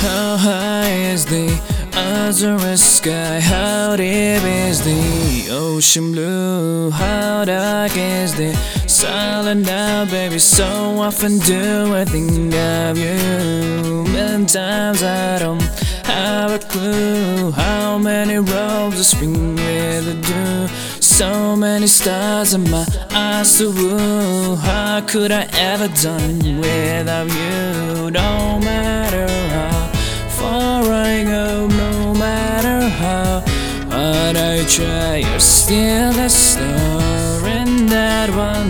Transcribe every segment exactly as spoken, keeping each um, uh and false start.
How high is the azure sky? How deep is the ocean blue? How dark is the silent now, baby? So often do I think of you. Million times I don't have a clue how many robes I spring with the dew. So many stars in my eyes to woo. How could I ever done without you? No matter how far I go, no matter how hard I try, you're still a star in that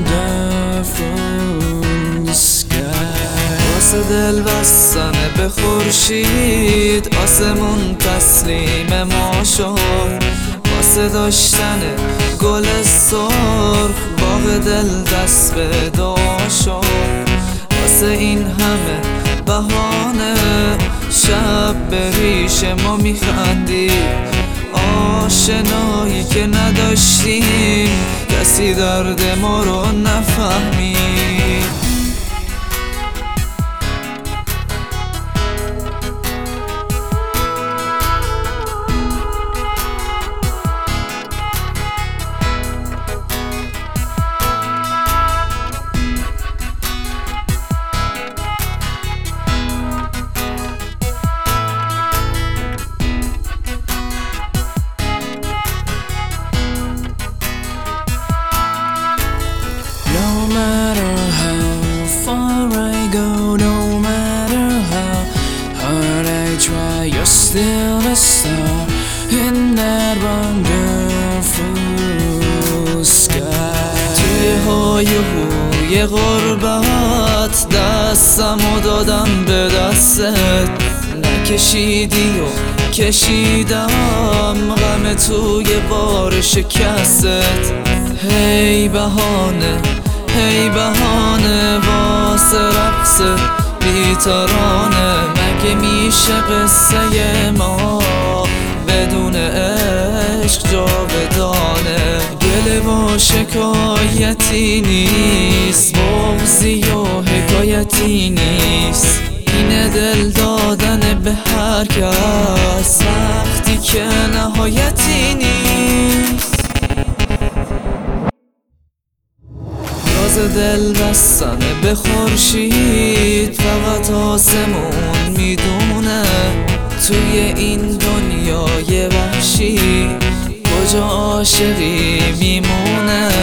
wonderful sky. واسه دل بستنه به خورشید آسمون تسلیم ما شد. واسه داشتن گل سرخ باغ دل دست به دعا شد. واسه این همه بهانه شب به ریش ما میخندید. آشنایی که نداشتیم کسی درد ما رو نفهمید. No matter how far I go, no matter how hard I try, you're still a star in that wonderful sky. توی های هوی غربت دستمو دادم به دستت. نکشیدی و کشیدم غم توی بار شکستت. هی بهانه هی بهانه واسه رقص بیترانه. مگه میشه قصه ما بدون عشق جاودانه؟ گله و شکایتی نیست، بغضی و حکایتی نیست. اینه دل دادن به هر کس وقتی که نهایتی نیست. راز دل بستنه به خورشید فقط آسمون میدونه. توی این دنیای وحشی کجا عاشقی میمونه؟